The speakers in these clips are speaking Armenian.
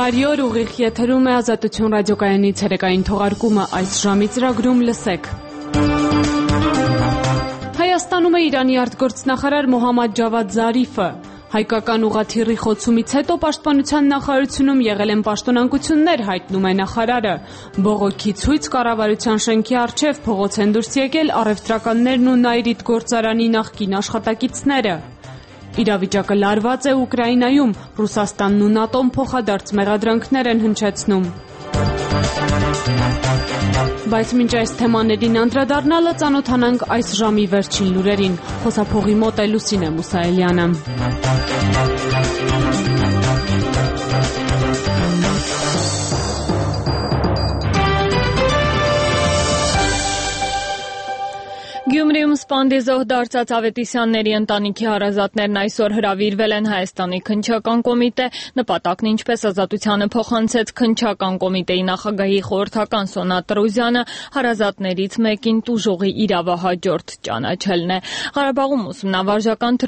Բարի օր, ուղիղ եթերում է Ազատություն ռադիոկայանի ցերեկային թողարկումը, այս ժամի ծրագրում լսեք։ Հայաստանում է Իրանի արտգործնախարար Մոհամմադ Ջավադ Զարիֆը։ Հայկական ուղղաթիռի խոցումից հետո Պաշտպանության նախարարությունում եղել են պաշտոնանկություններ, հայտնում է նախարարը։ Բողոքի ցույց կառավարության շենքի առջև փողոց են դուրս եկել առևտրականներն ու Նայրիտ գործարանի նախկին աշխատակիցները։ Իրավիճակը լարված է Ուկրաինայում, Ռուսաստանն ու ՆԱՏՕ-ն փոխադարձ մեղադրանքներ են հնչեցնում։ Բայց մինչ այս թեմաներին անդրադառնալը ծանոթանանք այս ժամի վերջին լուրերին։ Խոսափողի մոտ է Լուսինե Մուսայելյանը։ Գյումրիում սպանդեզոհ դարձած Ավետիսյանների ընտանիքի հարազատներն այսօր հրավիրվել են Հայաստանի քննչական կոմիտե, նպատակն ինչպես Ազատությանը փոխանցեց քննչական կոմիտեի նախագահի խորհրդական Սոնա Տրուզյանը, հարազատներից մեկին տուժողի իրավահաջորդ ճանաչելն է։ Ղարաբաղում ուսումնավարժական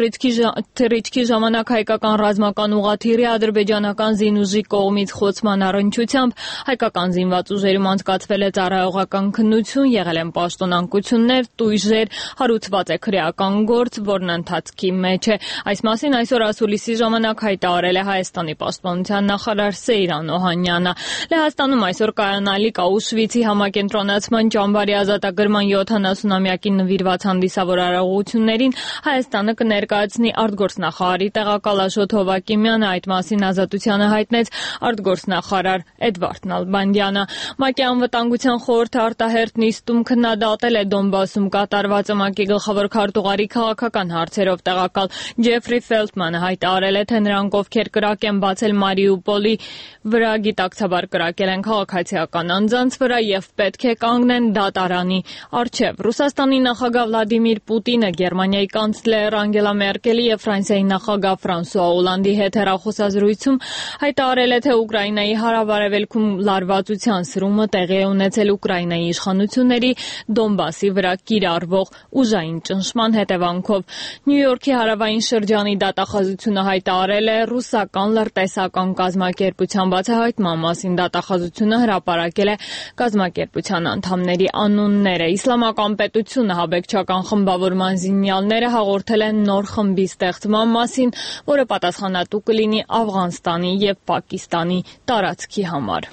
թռիչքի ժամանակ հայկական ռազմական ուղղաթիռի ադրբեջանական զինուժի կողմից խոցման առնչությամբ հայկական զինված ուժերում անցկացվել է ծառայողական քննություն, եղել են պաշտոնանկություններ, տույժ հարուցված է քրեական գործ, որն ընթացքի մեջ է։ Այս մասին այսօր ասուլիսի ժամանակ հայտարարել է Հայաստանի պաշտպանության նախարար Սեյրան Օհանյանը։ Լեհաստանում այսօր կայանալիք Աուշվիցի համակենտրոնացման ճամբարի ազատագրման 70-ամյակին նվիրված հանդիսավոր արարողություններին Հայաստանը կներկայացնի արտգործնախարարի տեղակալ Աշոտ Հովակիմյանը, այդ մասին Ազատությանը հայտնեց արտգործնախարար Էդվարդ Նալբանդյանը։ ՄԱԿ-ի անվտանգության խորհուրդը արտահերթ նիստում քննադատել է Դոնբասում կատարված ՄԱԿ-ի գլխավոր քարտուղարի քաղաքական հարցերով տեղակալ Ջեֆրի Ֆելտմանը հայտարարել է, թե նրանք, ովքեր կրակ են բացել Մարիուպոլի վրա, գիտակցաբար կրակել են քաղաքացիական անձանց վրա եւ պետք է կանգնեն դատարանի առջեւ։ Ռուսաստանի նախագահ Վլադիմիր Պուտինը Գերմանիայի կանցլեր Անգելա Մերկելի եւ Ֆրանսիայի նախագահ Ֆրանսուଆ Օլանդի հետ հեռախոսազրույցում հայտարարել է, թե Ուկրաինայի հարավ-արևելքում լարվածության սրումը տեղի է ունեցել Ուկրաինայի իշխանությունների Դոնբասի վրա կիրառվող ուժային ճնշման հետևանքով։ Նյու Յորքի հարավային շրջանի դատախազությունը հայտարարել է ռուսական լրտեսական կազմակերպության բացահայտման մասին։ Դատախազությունը հրապարակել է կազմակերպության անդամների անունները։ Իսլամական պետությունը հաբեկչական խմբավորման զինյալները հաղորդել են նոր խմբի ստեղծման մասին, որը պատասխանատու կլինի Աֆղանստանի եւ Պակիստանի տարածքի համար։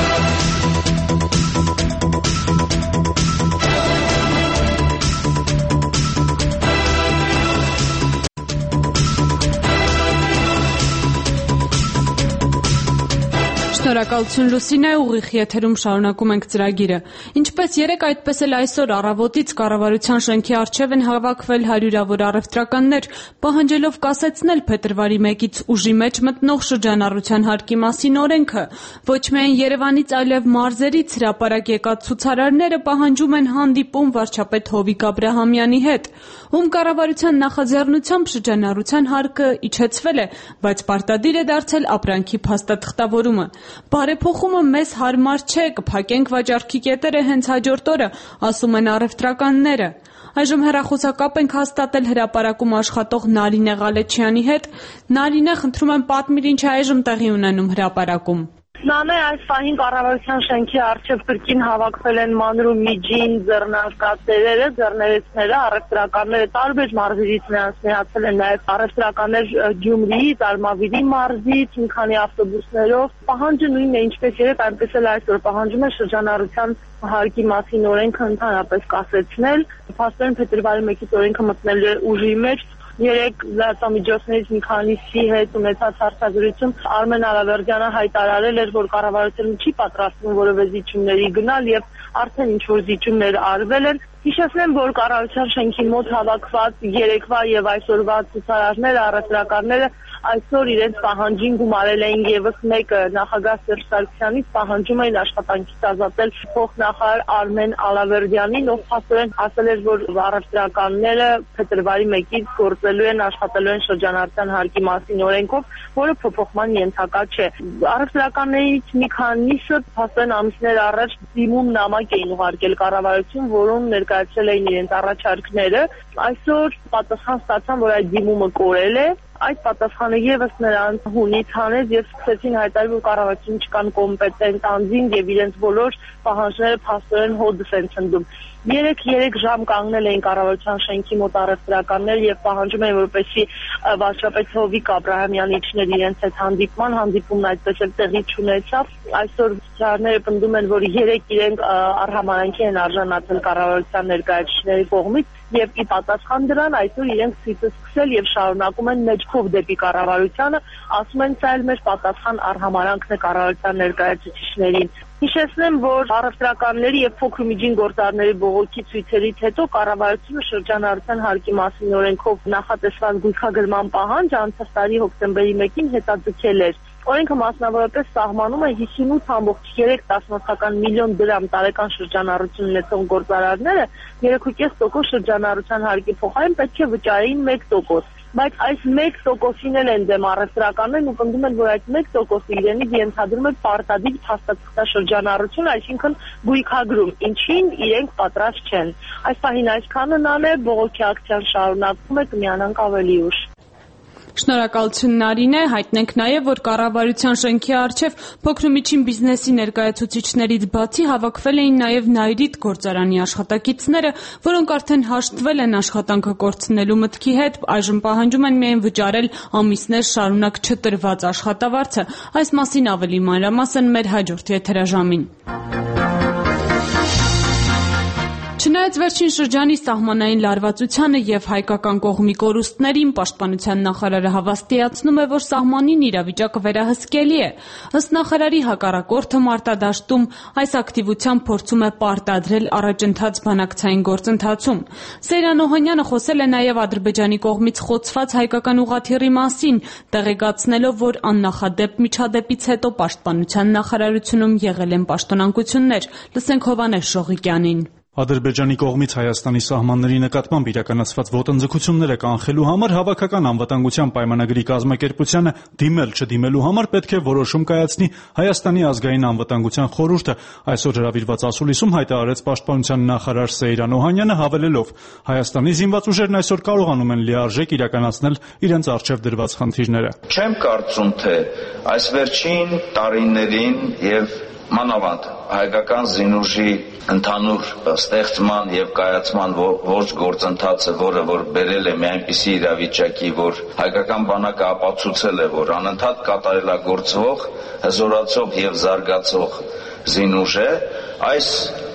Շնորհակալություն Լուսինե, ուղիղ եթերում շարունակում ենք ծրագիրը։ Ինչպես երեկ, այդպես էլ այսօր առավոտից կառավարության շենքի առջև են հավաքվել հարյուրավոր առևտրականներ, պահանջելով կասեցնել փետրվարի 1-ից ուժի մեջ մտնող շրջանառության հարկի մասին օրենքը։ Ոչ միայն Երևանից, այլև մարզերից հրապարակ եկած ցուցարարները պահանջում են հանդիպում վարչապետ Հովիկ Աբրահամյանի հետ, ում կառավարության նախաձեռնությամբ շրջանառության հարկը իջեցվել է, բայց պարտադիր է դարձել ապրանքի փաստաթղթավորումը։ Բարեփոխումը մեզ հարմար չէ, կփակենք վաճառքի կետերը հենց հաջորդ օրը, ասում են առևտրականները։ Այժմ հեռախոսակապ ենք հաստատել հրապարակում աշխատող Նարինե Ղալեչյանի հետ։ Նարինե, խնդրում եմ պատմիր, ինչ է այժմ տեղի ունենում հրապարակում։ Նամե այս պահին կառավարության շենքի առջև կրկին հավաքվել են մանր ու միջին ձեռնարկատերերը, ձեռներեցները, առևտրականները տարբեր մարզերից նրանց միացել են նաև առևտրականներ Գյումրիից, Արմավիրի մարզից, մի քանի ավտոբուսներով։ Պահանջը նույնն է, ինչպես երեկ, այնպես էլ այսօր պահանջում է շրջանառության հարկի մասին օրենքը ընդհանրապես կասեցնել։ Փաստորեն փետրվարի 1-ից օրենքը մտնել է ուժի մեջ։ Երեկ լրատվամիջոցներից մի քանիսի հետ ունեցած հարցազրույցում Արմեն Ալավերդյանը հայտարարել էր, որ կառավարությունը չի պատրաստվում որևէ զիջումների գնալ եւ արդեն ինչ-որ զիջումներ արվել են։ Հիշեցնեմ, որ կառավարության շենքի մոտ հավաքված երեկվա եւ այսօրվա ցուցարարները, առևտրականները այսօր իրենց պահանջին գումարել էին եւս մեկը նախագահ Սերժ Սարգսյանից, պահանջում էին աշխատանքից ազատել փոխնախարար Արմեն Ալավերդյանին, ով փաստորեն ասել էր, որ առևտրականները փետրվարի 1-ից գործելու են, աշխատելու են շրջանառության հարկի մասին օրենքով, որը փոփոխման ենթակա չէ։ Առևտրականներից մի քանիսը փաստորեն ամիսներ առաջ դիմում նամակ էին ուղարկել կառավարություն, որում ներկայացրել էին իրենց առաջարկները։ Այսօր պատասխան ստացան, որ այդ դիմումը կորել է, Այդ պատասխանը եւս նրանց հունից հանեց եւ սկսեցին հայտարարել, որ կառավարությունում չկան կոմպետենտ անձինք եւ իրենց բոլոր պահանջները փաստորեն հոդս են ցնդում։ 3 ժամ կանգնել էին կառավարության շենքի մոտ առևտրականներ եւ պահանջում էին, որպեսզի վարչապետ Հովիկ Աբրահամյանը իջներ իրենց հետ հանդիպումն այդպես էլ տեղի չունեցավ։ Այսօր ցուցարները պնդում են, որ 3 իրենք արհամարանքի են արժանացել կառավարության ներկայացուցիչների կողմից եւ ի պատասխան դրան այսօր իրենք ցույցը սկսել եւ շարունակում են մեջքով դեպի կառավարությանը, ասում են սա էլ մեր պատասխան արհամարանքն է կառավարության ներկայացուցիչներին։ Հիշեցնեմ, որ առևտրականների եւ փոքր ու միջին գործարարների բողոքի ցույցերից հետո կառավարությունը շրջանառության հարկի մասին օրենքով նախատեսված գույքագրման պահանջ անցած տարի հոկտեմբերի 1-ին հետաձգել էր։ Օրենքը մասնավորապես սահմանում է 58.3 միլիոն դրամ տարեկան շրջանառություն ունեցող գործարարները 3.5% շրջանառության հարկի փոխարեն պետք է վճարեին 1%։ Բայց այս 1%-ին էլ են դեմ առևտրականներն ու պնդում են, որ այդ 1%-ը իրենից ենթադրում է պարտադիր փաստաթղթաշրջանառություն, այսինքն գույքագրում, ինչին իրենք պատրաստ չեն։ Այս պահին այսքանն է, բողոքի ակցիան շարունակվում է, կմիանանք ավելի ուշ։ Շնորհակալություն Նարինե, հայտնենք նաև, որ կառավարության շենքի առջև փոքր ու միջին բիզնեսի ներկայացուցիչներից բացի հավաքվել էին նաև Նայրիտ գործարանի աշխատակիցները, որոնք արդեն հաշտվել են աշխատանքը կորցնելու մտքի հետ, այժմ պահանջում են միայն վճարել ամիսներ շարունակ չտրված աշխատավարձը։ Այս մասին ավելի մանրամասն մեր հաջորդ եթերաժամին։ Չնայած վերջին շրջանի սահմանային լարվածությանը եւ հայկական կողմի կորուստներին, պաշտպանության նախարարը հավաստիացնում է, որ սահմանին իրավիճակը վերահսկելի է։ Ըստ նախարարի հակառակորդը մարտադաշտում այս ակտիվությամբ փորձում է պարտադրել առաջընթաց բանակցային գործընթացում։ Սեյրան Օհանյանը խոսել է նաեւ Ադրբեջանի կողմից խոցված հայկական ուղղաթիռի մասին, տեղեկացնելով, որ աննախադեպ միջադեպից հետո պաշտպանության նախարարությունում եղել են պաշտոնանկություններ։ Լսենք Հովհաննես Շողիկյանին։ Ադրբեջանի կողմից Հայաստանի սահմանների նկատմամբ իրականացված ոտնձգությունները կանխելու համար հավաքական անվտանգության պայմանագրի կազմակերպությանը դիմել-չդիմելու համար պետք է որոշում կայացնի Հայաստանի ազգային անվտանգության խորհուրդը, այսօր հրավիրված ասուլիսում հայտարարեց պաշտպանության նախարար Սեյրան Օհանյանը, հավելելով. Հայաստանի զինված ուժերն այսօր կարողանում են լիարժեք իրականացնել իրենց առջև դրված խնդիրները։ Չեմ կարծում, թե այս վերջին տարիներին եւ մանավանդ հայկական զինուժի ընդհանուր ստեղծման եւ կայացման ոչ գործընթացը, որը որ բերել է մի այնպիսի իրավիճակի, որ հայկական բանակը ապացուցել է, որ անընդհատ կատարելագործվող, հզորացող եւ զարգացող զինուժ է, այս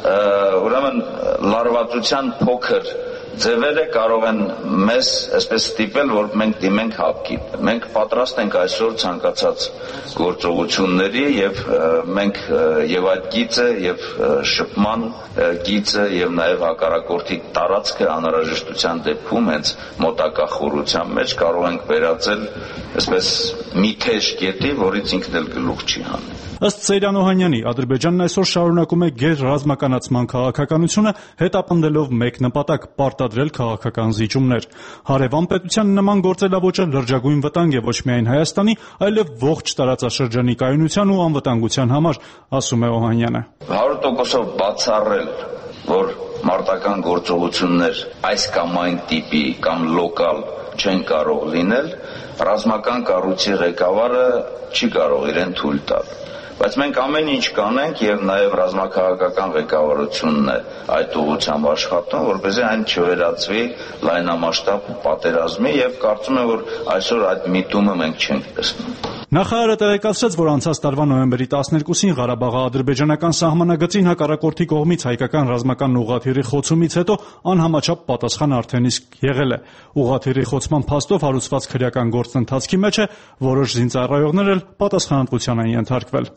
ուրեմն լարվածության փոքր ձևերը կարող են մեզ այսպես ստիպել, որ մենք դիմենք հապկի։ Մենք պատրաստ ենք այսօր ցանկացած գործողությունների եւ մենք եւ այդ գիծը եւ շփման գիծը եւ նաեւ հակառակորդի տարածքը անհրաժեշտության դեպքում հենց մոտակա խորության մեջ կարող ենք վերածել այսպես մի թեժ կետի, որից ինքն էլ գլուխ չի հանի։ Ըստ Սեյրան Օհանյանի, Ադրբեջանն այսօր շարունակում է գերրազմականացման քաղաքականությունը, հետապնդելով մեկ նպատակ՝ պարտադրել քաղաքական զիջումներ։ Հարևան պետության նման գործելավոճը լրջագույն վտանգ է ոչ միայն Հայաստանի, այլև ողջ տարածաշրջանի կայունության ու անվտանգության համար, ասում է Օհանյանը։ 100%-ով բացառել, որ մարտական գործողություններ այս կամ այն տիպի կամ լոկալ չեն կարող լինել, ռազմական կառույցի ղեկավարը չի կարող իրեն թույլ տալ։ Բայց մենք ամեն ինչ կանենք եւ նաեւ ռազմաքաղաքական ղեկավարությունն է այդ ուղղությամբ աշխատում, որպեսզի այն չվերածվի լայնամասշտաբ պատերազմի եւ կարծում եմ, որ այսօր այդ միտումը մենք չենք տեսնում։ Նախարարը տեղեկացրեց, որ անցած տարվա նոյեմբերի 12-ին Ղարաբաղի ադրբեջանական սահմանագծին հակառակորդի կողմից հայկական ռազմական ուղղաթիռի խոցումից հետո անհամաչափ պատասխան արդեն իսկ եղել է։ Ուղղաթիռի խոցման փաստով հարուցված քրեական գործընթացքի մեջ է, որոշ զինծառայողներ էլ պատասխանատվության են ենթարկվել։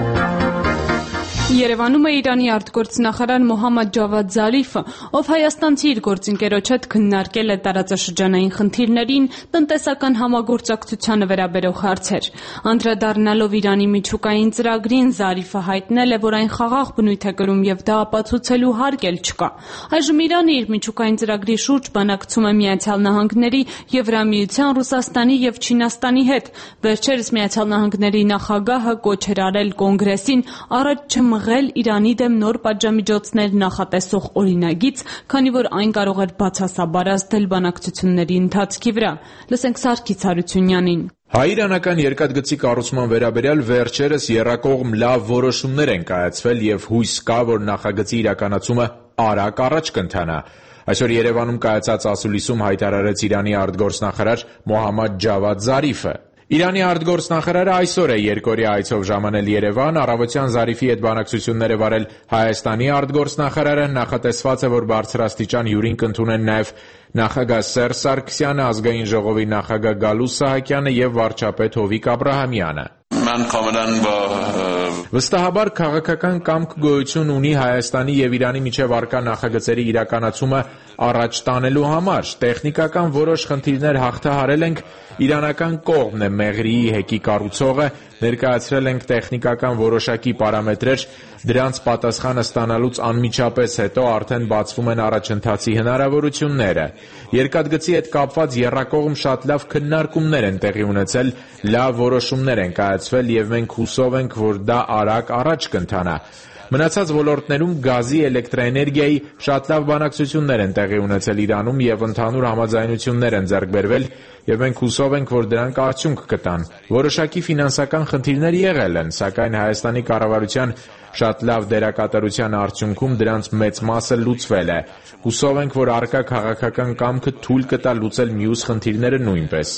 Երևանում է Իրանի արտգործնախարար Մոհամմադ Ջավադ Զարիֆը, ով հայաստանցի իր գործընկերոջ հետ քննարկել է տարածաշրջանային խնդիրներին, տնտեսական համագործակցությանը վերաբերող հարցեր։ Անդրադառնալով Իրանի միջուկային ծրագրին, Զարիֆը հայտնել է, որ այն խաղաղ բնույթ է կրում եւ դա ապացուցելու հարկ էլ չկա։ Այժմ Իրանը իր միջուկային ծրագրի շուրջ բանակցում է Միացյալ Նահանգների, Եվրամիության, Ռուսաստանի եւ Չինաստանի հետ։ Վերջերս Միացյալ Նահանգների նախագահը կոչ էր արել կոնգրեսին առաջ խաղաղել Իրանի դեմ նոր պատժամիջոցներ նախատեսող օրինագիծ, քանի որ այն կարող էր բացասաբար ազդել բանակցությունների ընթացքի վրա։ Լսենք Սարգիս Հարությունյանին։ Հայ-իրանական երկաթգծի կառուցման վերաբերյալ վերջերս եռակողմ լավ որոշումներ են կայացվել եւ հույս կա, որ նախագծի իրականացումը արագ առաջ կընթանա։ Այսօր Երևանում կայացած ասուլիսում հայտարարեց Իրանի արտգործնախարար Մոհամմադ Ջավադ Զարիֆը։ Իրանի արտգործնախարարը այսօր է երկօրյա այցով ժամանել Երևան, առավոտյան Զարիֆի հետ բանակցություններ է վարել Հայաստանի արտգործնախարարը, նախատեսված է, որ բարձրաստիճան հյուրին կընդունեն նաև նախագահ Սերժ Սարգսյանը, ազգային ժողովի նախագահ Գալուստ Սահակյանը եւ վարչապետ Հովիկ Աբրահամյանը։ Վստահաբար քաղաքական կամք գոյություն ունի Հայաստանի եւ Իրանի միջև առկա նախագծերի իրականացումը առաջ տանելու համար։ Տեխնիկական որոշ խնդիրներ հաղթահարել ենք, իրանական կողմն է Մեղրիի հեկի կառուցողը, ներկայացրել ենք տեխնիկական որոշակի պարամետրեր, դրանց պատասխանը ստանալուց անմիջապես հետո արդեն բացվում են առաջընթացի հնարավորությունները։ Երկաթգծի հետ կապված եռակողմ շատ լավ քննարկումներ են տեղի ունեցել, լավ որոշումներ են կայացվել եւ մենք հուսով ենք, որ դա արագ առաջ կընթանա։ Մնացած ոլորտներում գազի, էլեկտրաէներգիայի շատ լավ բանակցություններ են տեղի ունեցել Իրանում եւ ընդհանուր համաձայնություններ են ձեռք բերվել եւ մենք հուսով ենք, որ դրանք արդյունք կտան։ Որոշակի ֆինանսական խնդիրներ եղել են, սակայն Հայաստանի կառավարության շատ լավ դերակատարության արդյունքում դրանց մեծ մասը լուծվել է։ Հուսով ենք, որ առկա քաղաքական կամքը թույլ կտա լուծել մյուս խնդիրները նույնպես։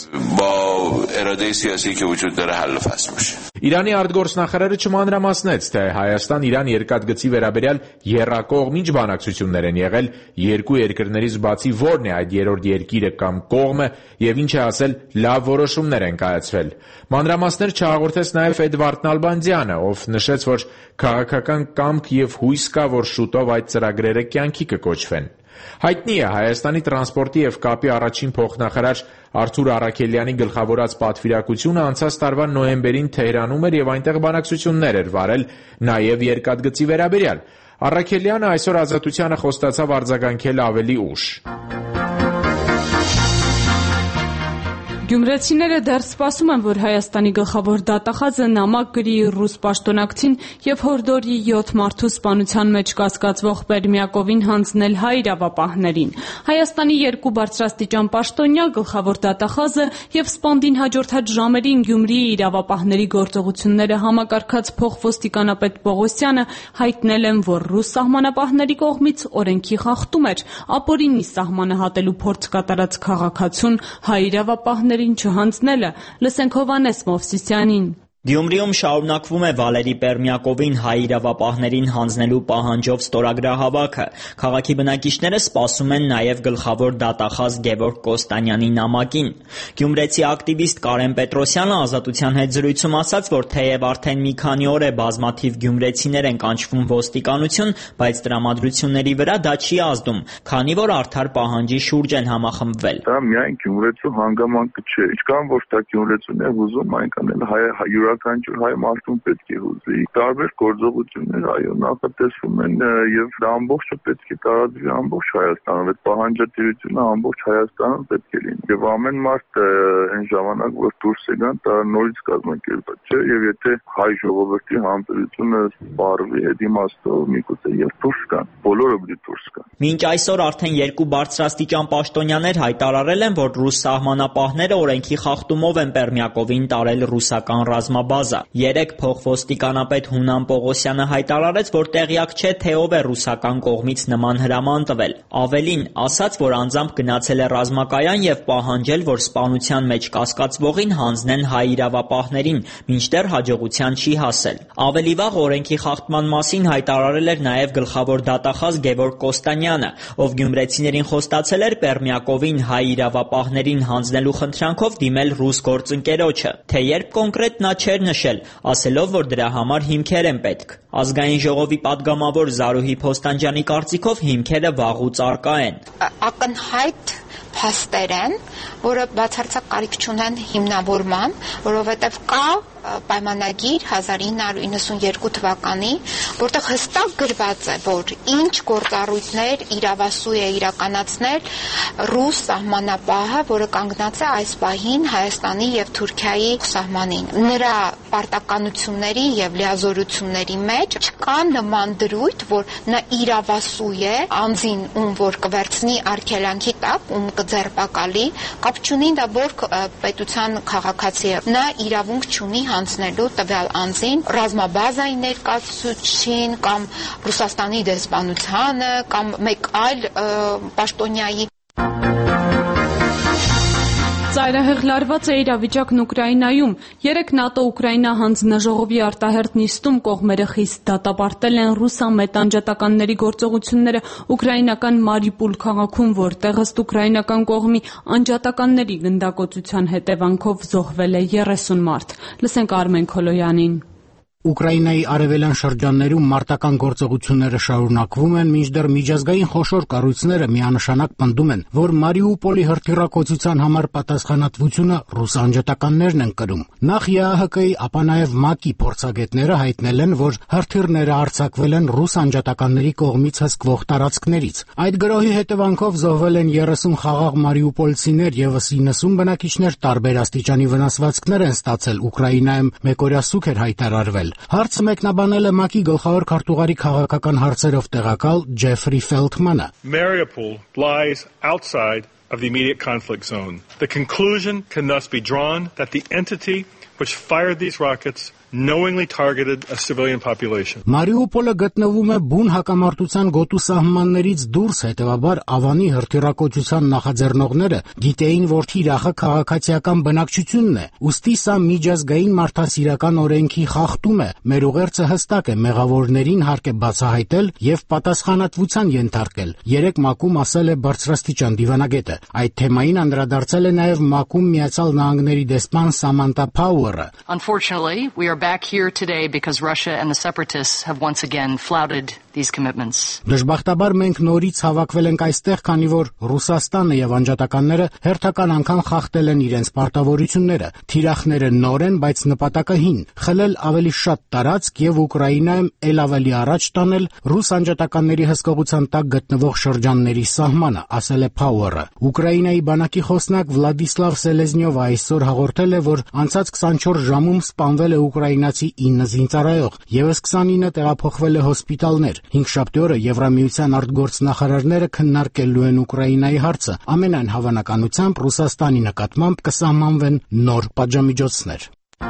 Իրանի արտգործնախարարը չմանրամասնեց, թե Հայաստան-Իրան երկաթգծի վերաբերյալ եռակողմ ինչ բանակցություններ են եղել, երկու երկրներից բացի որն է այդ երրորդ երկիրը կամ կողմը եւ ինչ է ասել լավ որոշումներ են կայացվել։ Մանրամասներ չհաղորդեց նաեւ Էդվարդ Նալբանդյանը, ով նշեց, որ քաղաքական կամք եւ հույս կա, որ շուտով այդ ծրագրերը կյանքի կկոչվեն։ Հայտնի է Հայաստանի տրանսպորտի եւ կապի առաջին փոխնախարար Արթուր Առաքելյանի գլխավորած պատվիրակությունը անցած տարվա նոյեմբերին Թեհրանում էր եւ այնտեղ բանակցություններ էր վարել նաեւ երկաթգծի վերաբերյալ։ Առաքելյանը այսօր Ազատությանը խոստացավ արձագանքել ավելի ուշ։ Գյումրեցիները դեռ սպասում են, որ Հայաստանի գլխավոր դատախազը նամակ գրի ռուս պաշտոնակցին եւ հորդորի 7 մարդու սպանության մեջ կասկածվող Պերմյակովին հանձնել հայ իրավապահներին։ Հայաստանի երկու բարձրաստիճան պաշտոնյա, գլխավոր դատախազը եւ սպանդին հաջորդած ժամերին Գյումրիի իրավապահների գործողությունները համակարգած փոխոստիկանապետ Պողոսյանը հայտնել են, որ ռուս սահմանապահների կողմից օրենքի խախտում էր, ապօրինի սահմանը հատելու փորձ կատարած քաղաքացուն հայ իրավապահներին չհանձնելը։ Լսենք Հովհաննես Մովսիսյանին։ Գյումրիում շարունակվում է Վալերի Պերմյակովին հայ իրավապահներին հանձնելու պահանջով ստորագրահավաքը։ Քաղաքի բնակիչները սպասում են նաև գլխավոր դատախազ Գևորգ Կոստանյանի նամակին։ Գյումրեցի ակտիվիստ Կարեն Պետրոսյանը Ազատության հետ զրույցում ասաց, որ թեև արդեն մի քանի օր է բազմաթիվ գյումրեցիներ են կանչվում ոստիկանություն, բայց տրամադրությունների վրա դա չի ազդում, քանի որ արդար պահանջի շուրջ են համախմբվել։ Դա միայն գյումրեցու հանգամանքը չէ, ինչքան որ դա գյումրեցուն է ուզում, այնքան էլ յուրաքանչյուր հայ մարդուն պետք է հուզի։ Տարբեր գործողություններ այո նախատեսվում են եւ դա ամբողջը պետք է տարածվի ամբողջ Հայաստանում, այդ պահանջատիրությունը ամբողջ Հայաստանում պետք է լինի։ Եվ ամեն մարդ այն ժամանակ որ դուրս է գան, դա նորից կազմակերպված չէ եւ եթե հայ ժողովրդի համբերությունը բարվի հետ իմաստով միգուցե եւ դուրս գան, բոլորը պետք է դուրս գան։ Մինչ այսօր արդեն երկու բարձրաստիճան պաշտոնյաներ հայտարարել են, որ ռուս սահմանապահները օրենքի խախտումով են Պերմյակովին տարել ռուսական ռազմաբազա։ Երեկ փոխոստիկանապետ Հունան Պողոսյանը հայտարարեց, որ տեղյակ չէ, թե ով է ռուսական կողմից նման հրաման տվել։ Ավելին, ասաց, որ անձամբ գնացել է ռազմակայան եւ պահանջել, որ սպանության մեջ կասկածվողին հանձնեն հայ իրավապահներին, մինչդեռ հաջողության չի հասել։ Ավելի վաղ օրենքի խախտման մասին հայտարարել էր նաեւ գլխավոր դատախազ Գևորգ Կոստանյանը, ով գյումրեցիներին խոստացել էր Պերմյակովին հայ իրավապահներին հանձնելու խնդրանքով դիմել ռուս գործընկերոջը, թե երբ կոնկրետ նա չէր նշել, ասելով, որ դրա համար հիմքեր են պետք։ Ազգային ժողովի падգամավոր Զարուհի Փոստանջյանի կարծիքով հիմքերը վաղուց առկա են։ Ակնհայտ փաստեր են, որը բացարձակ կարիք չունեն հիմնավորման, որովհետև կա պայմանագիր 1992 թվականի, որտեղ հստակ գրված է, որ ինչ գործառույթներ իրավասու է իրականացնել ռուս սահմանապահը, որը կանգնած է այս պահին Հայաստանի եւ Թուրքիայի սահմանին։ Նրա պարտականությունների եւ լիազորությունների մեջ չկա նման դրույթ, որ նա իրավասու է անձին, ում որ կվերցնի արգելանքի տակ, ում կձերբակալի, կապ չունի դա որ պետության քաղաքացի է։ Նա իրավունք չունի հանձնելու տվյալ անձին ռազմաբազայի ներկայացուցչին կամ Ռուսաստանի դեսպանությանը կամ մեկ այլ պաշտոնյայի։ Ծայրահեղ լարված է իրավիճակն Ուկրաինայում։ 3 ՆԱՏՕ-Ուկրաինա հանձնաժողովի արտահերթ նիստում կողմերը խիստ դատապարտել են ռուսամետ անջատականների գործողությունները ուկրաինական Մարիուպոլ քաղաքում, որտեղ ըստ ուկրաինական կողմի անջատականների գնդակոծության հետևանքով զոհվել է 30 մարդ։ Լսենք Արմեն Քոլոյանին։ Ուկրաինայի արևելյան շրջաններում մարտական գործողությունները շարունակվում են, մինչդեռ միջազգային խոշոր կառույցները միանշանակ պնդում են, որ Մարիուպոլի հրթիռակոծության համար պատասխանատվությունը ռուս անջատականներն են կրում։ Նախ ԵԱՀԿ-ի, ապա նաև ՄԱԿ-ի փորձագետները հայտնել են, որ հրթիռները արձակվել են ռուս անջատականների կողմից հսկվող տարածքներից։ Այդ գրոհի հետևանքով զոհվել են 30 խաղաղ մարիուպոլցիներ, եւս 90 բնակիչներ տարբեր աստիճանի վնասվածքներ են ստացել Ուկրաինայում, մեկօրյա սուգ էր հայտարարվել։ Հարցը մեկնաբանել է ՄԱԿ-ի գլխավոր քարտուղարի քաղաքական հարցերով տեղակալ Ջեֆրի Ֆելթմանը։ Mariupol lies outside of the immediate conflict zone. The conclusion can thus be drawn that the entity which fired these rockets knowingly targeted a civilian population. Մարիուպոլը գտնվում է բուն հակամարտության գոտու սահմաններից դուրս, հետևաբար Ավանի հրթիռակոծության նախաձեռնողները գիտեին, որ թիրախը քաղաքացիական բնակչությունն է, ուստի սա միջազգային մարդասիրական օրենքի խախտում է։ Մեր ուղերձը հստակ է, մեղավորներին հարկ է բացահայտել եւ պատասխանատվության ենթարկել։ 3 ՄԱԿ-ում ասել է բարձրաստիճան դիվանագետը։ Այդ թեմային անդրադարձել է նաեւ ՄԱԿ-ում Միացյալ Նահանգների դեսպան Սամանթա Փաուերը։ Unfortunately, we are back here today because Russia and the separatists have once again flouted these commitments. Դժբախտաբար մենք նորից հավաքվել ենք այստեղ, քանի որ Ռուսաստանը եւ անջատականները հերթական անգամ խախտել են իրենց պարտավորությունները։ Թիրախները նոր են, բայց նպատակահին՝ խլել ավելի շատ տարածք եւ Ուկրաինայում ել ավելի առաջ տանել ռուս անջատականների հսկողության տակ գտնվող շրջանների սահմանը, ասել է Փաուերը։ Ուկրաինայի բանակի խոսնակ Վլադիսլավ Սելեզնյովը այսօր հաղորդել է, որ անցած 24 ժամում սպանվել է ուկրաինացի 9 զինծառայող, եւս 29 տեղափոխվել է հոսպիտալներ։ 5 շաբթի օրը Եվրամիության արտգործնախարարները քննարկելու են Ուկրաինայի հարցը։ Ամենայն հավանականությամբ Ռուսաստանի նկատմամբ կսահմանվեն նոր պատժամիջոցներ։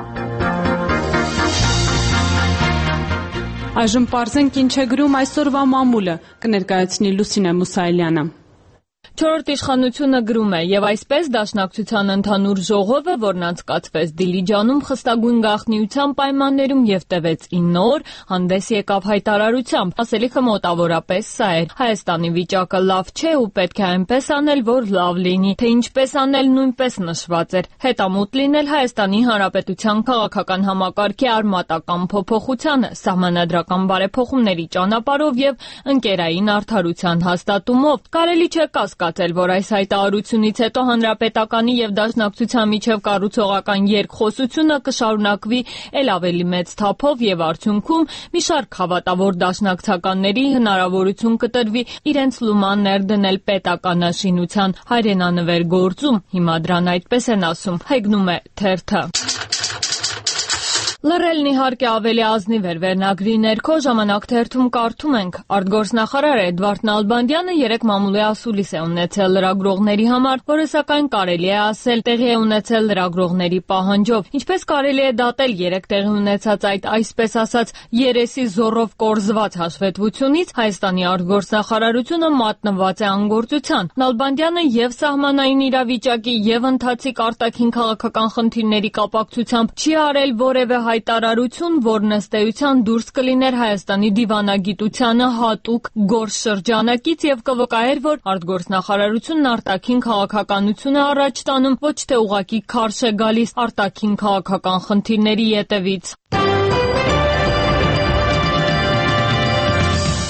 Այժմ պարզենք ինչ է գրում այսօրվա մամուլը, կներկայացնի Լուսինե Մուսայելյանը։ Չորրորդ իշխանությունը գրում է, եւ այսպես Դաշնակցության ընդհանուր ժողովը, որն անցկացվեց Դիլիջանում խստագույն գաղտնիության պայմաններում եւ տևեց 9 օր, հանդես եկավ հայտարարությամբ։ Ասելիքը մոտավորապես սա էր. Հայաստանի վիճակը լավ չէ ու պետք է այնպես անել, որ լավ լինի, թե ինչպես անել նույնպես նշված էր։ Հետամուտ լինել Հայաստանի Հանրապետության քաղաքական համակարգի արմատական փոփոխությանը, սահմանադրական բարեփոխումների ճանապարհով եւ ընկերային արդարության հաստատումով։ Կարելի չէ կասկածել, որ այս հայտարարությունից հետո Հանրապետականի եւ Դաշնակցության միջև կառուցողական երկխոսությունը կշարունակվի ել ավելի մեծ թափով եւ արդյունքում մի շարք հավատավոր դաշնակցականների հնարավորություն կտրվի իրենց լուման ներդնել պետականաշինության հայրենանվեր գործում։ Հիմա դրան այդպես են ասում, հայգնում է թերթը։ Լռելն իհարկե ավելի ազնիվ էր վերնագրի ներքո ժամանակ թերթում կարդում ենք. Արտգործնախարար Էդվարդ Նալբանդյանը 3 մամուլի ասուլիս է ունեցել լրագրողների համար, որը սակայն կարելի է ասել տեղի է ունեցել լրագրողների պահանջով։ Ինչպես կարելի է դատել 3 տեղի ունեցած այդ այսպես ասած երեսի զոռով կորզված հաշվետվությունից, Հայաստանի արտգործնախարարությունը մատնված է անգործության։ Նալբանդյանը եւ սահմանային իրավիճակի եւ ընթացիկ արտաքին քաղաքական խնդիրների կապակցությամբ չի արել որևէ հայտարարություն, որն ըստ էության դուրս կլիներ Հայաստանի դիվանագիտությանը հատուկ գործ շրջանակից եւ կվկայեր, որ արտգործնախարարությունն արտաքին քաղաքականություն է առաջ տանում, ոչ թե ուղղակի քարշ է գալիս արտաքին քաղաքական խնդիրների ետևից։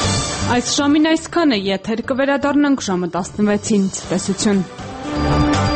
Այս ժամին այսքանը, եթեր կվերադառնանք ժամը 16-ին։ Ցտեսություն։